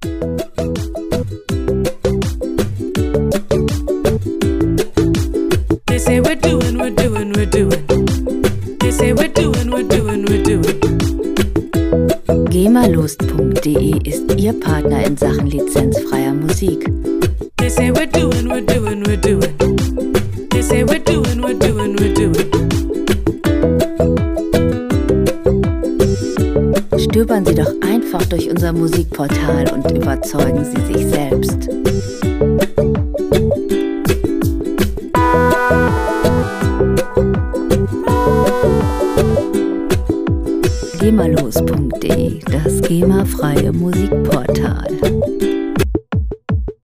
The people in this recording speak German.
They say we're doing. They say we're doing. GEMALost.de ist Ihr Partner in Sachen lizenzfreier Musik. They say we're doing. They say we're doing. Stöbern Sie doch einfach durch unser Musikportal und überzeugen Sie sich selbst. GEMALost.de, das GEMA-freie Musikportal.